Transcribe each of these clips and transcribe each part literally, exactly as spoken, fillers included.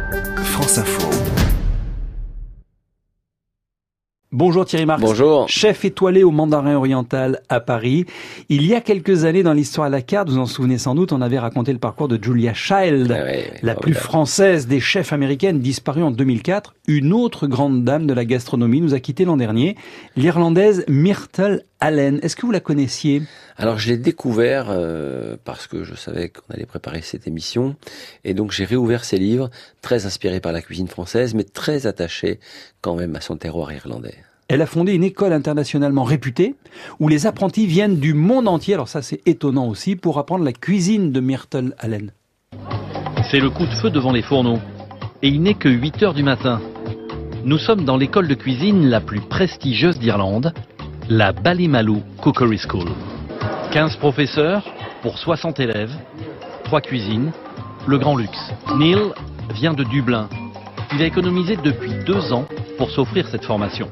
France Info. Bonjour Thierry Marx. Bonjour. Chef étoilé au Mandarin Oriental à Paris. Il y a quelques années dans l'histoire à la carte, vous en souvenez sans doute, on avait raconté le parcours de Julia Child, Ah ouais, ouais, la ouais, plus ouais. française des chefs américaines, disparue en deux mille quatre. Une autre grande dame de la gastronomie nous a quittés l'an dernier, l'Irlandaise Myrtle Allen. Est-ce que vous la connaissiez ? Alors je l'ai découvert euh, parce que je savais qu'on allait préparer cette émission et donc j'ai réouvert ses livres, très inspirés par la cuisine française mais très attachés quand même à son terroir irlandais. Elle a fondé une école internationalement réputée où les apprentis viennent du monde entier, alors ça c'est étonnant aussi, pour apprendre la cuisine de Myrtle Allen. C'est le coup de feu devant les fourneaux. Et il n'est que huit heures du matin. Nous sommes dans l'école de cuisine la plus prestigieuse d'Irlande, la Ballymaloo Cookery School. quinze professeurs pour soixante élèves, trois cuisines, le grand luxe. Neil vient de Dublin. Il a économisé depuis deux ans pour s'offrir cette formation.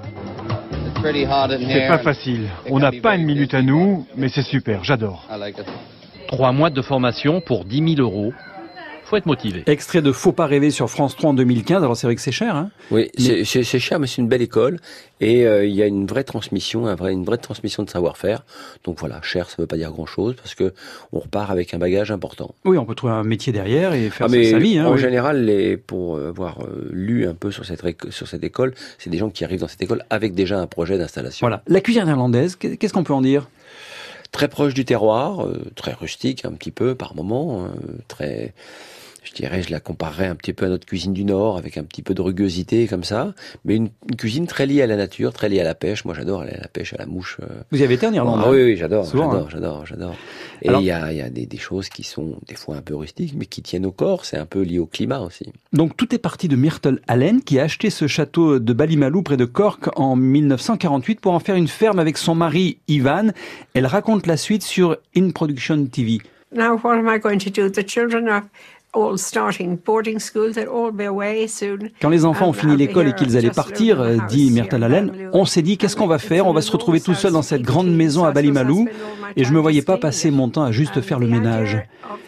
C'est pas facile. On n'a pas une minute à nous, mais c'est super, j'adore. Trois mois de formation pour dix mille euros. Faut être motivé. Extrait de Faut pas rêver sur France trois en deux mille quinze. Alors c'est vrai que c'est cher, hein ? Oui, Mais- c'est, c'est, c'est cher mais c'est une belle école et euh, il y a une vraie transmission, un vrai, une vraie transmission de savoir-faire. Donc voilà, cher ça veut pas dire grand-chose parce que on repart avec un bagage important. Oui, on peut trouver un métier derrière et faire Ah, mais sa vie. Hein, en oui. général, les, pour avoir euh, lu un peu sur cette, réc- sur cette école, c'est des gens qui arrivent dans cette école avec déjà un projet d'installation. Voilà. La cuisine irlandaise, qu'est-ce qu'on peut en dire ? Très proche du terroir, euh, très rustique un petit peu par moment, euh, très, je dirais, je la comparerais un petit peu à notre cuisine du Nord, avec un petit peu de ruguosité comme ça, mais une, une cuisine très liée à la nature, très liée à la pêche. Moi j'adore aller à la pêche, à la mouche. euh. Vous y avez été en Irlande ? Ah hein oui, oui, j'adore, Souvent, j'adore, hein. j'adore, j'adore. Et Alors- il y a, il y a des, des choses qui sont des fois un peu rustiques, mais qui tiennent au corps, c'est un peu lié au climat aussi. Donc tout est parti de Myrtle Allen qui a acheté ce château de Ballymaloo près de Cork en mille neuf cent quarante-huit pour en faire une ferme avec son mari Ivan. Elle raconte la suite sur In Production T V. Now, what am I going to do? The children are all starting boarding school. They'll all be away soon. Quand les enfants ont And fini I'll be l'école et here qu'ils allaient just partir, living in euh, a dit house Myrtle here in Allen, Ballymaloo. on s'est dit qu'est-ce qu'on va faire ? On va se retrouver tout seul dans cette grande maison à Ballymaloo et je me voyais pas passer mon temps à juste faire le ménage.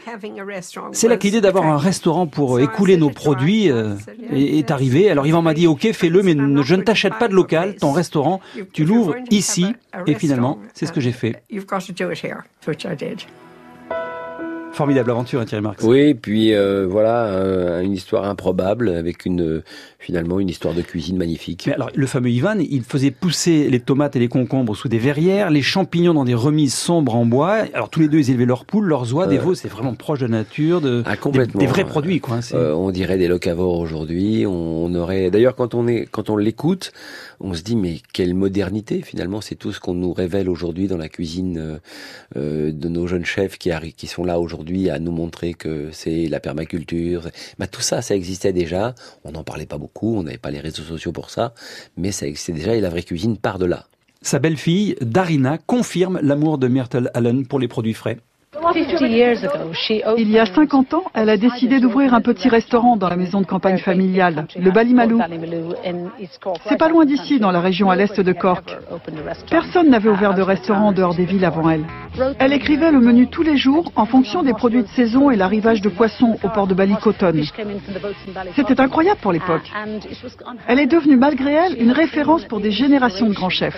C'est là que l'idée d'avoir un restaurant pour écouler nos produits euh, est est arrivée. Alors Yvan m'a dit ok, fais-le, mais ne- je ne t'achète pas de local. Ton restaurant, tu l'ouvres ici. Et finalement, c'est ce que j'ai fait. You've got to do it here, which I did. Formidable aventure, hein, Thierry Marx. Oui, puis euh, voilà, euh, une histoire improbable avec une euh, finalement une histoire de cuisine magnifique. Mais alors, le fameux Ivan, il faisait pousser les tomates et les concombres sous des verrières, les champignons dans des remises sombres en bois. Alors, tous les deux, ils élevaient leurs poules, leurs oies, des Euh, veaux. C'est vraiment proche de la nature, de, Ah, des, complètement. des vrais produits, quoi. hein, c'est- Euh, on dirait des locavores aujourd'hui. On, on aurait, d'ailleurs, quand on est, quand on l'écoute, on se dit mais quelle modernité finalement. C'est tout ce qu'on nous révèle aujourd'hui dans la cuisine euh, euh, de nos jeunes chefs qui arri- qui sont là aujourd'hui à nous montrer que c'est la permaculture. Bah, tout ça, ça existait déjà. On n'en parlait pas beaucoup. On n'avait pas les réseaux sociaux pour ça, mais ça existait déjà et la vraie cuisine part de là. Sa belle-fille, Darina, confirme l'amour de Myrtle Allen pour les produits frais. Il y a cinquante ans, elle a décidé d'ouvrir un petit restaurant dans la maison de campagne familiale, le Ballymaloo. C'est pas loin d'ici, dans la région à l'est de Cork. Personne n'avait ouvert de restaurant en dehors des villes avant elle. Elle écrivait le menu tous les jours en fonction des produits de saison et l'arrivage de poissons au port de Ballycotton. C'était incroyable pour l'époque. Elle est devenue, malgré elle, une référence pour des générations de grands chefs.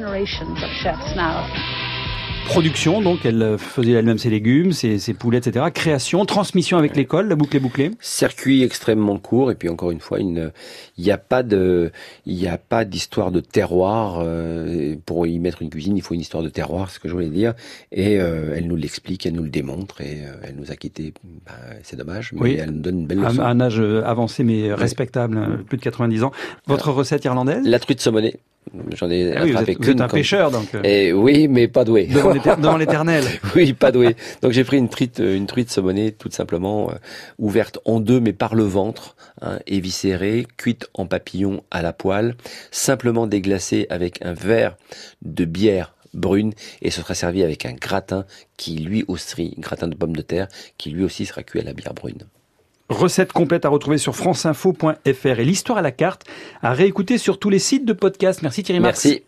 Production, donc, elle faisait elle-même ses légumes, ses, ses poulets, et cetera. Création, transmission avec l'école, la boucle est bouclée. Circuit extrêmement court et puis encore une fois, une, il n'y a pas de, il n'y a pas d'histoire de terroir euh, pour y mettre une cuisine. Il faut une histoire de terroir, c'est ce que je voulais dire. Et euh, elle nous l'explique, elle nous le démontre et euh, elle nous a quittés. Ben, c'est dommage, mais Oui. elle nous donne une belle À leçon. un âge avancé mais respectable, hein, plus de quatre-vingt-dix ans. Votre recette irlandaise ? La truite saumonée, j'en ai Ah oui, vous attrapé êtes, vous êtes qu'une un comme- pêcheur, donc. euh, Et oui, mais pas doué. devant l'éter- devant l'éternel. Oui, pas doué. Donc j'ai pris une truite, une truite saumonée, tout simplement euh, ouverte en deux, mais par le ventre, hein, éviscérée, cuite en papillon à la poêle, simplement déglacée avec un verre de bière brune, et ce sera servi avec un gratin qui lui aussi, gratin de pommes de terre, qui lui aussi sera cuit à la bière brune. Recette complète à retrouver sur franceinfo point f r et l'histoire à la carte à réécouter sur tous les sites de podcast. Merci Thierry Marx. Merci.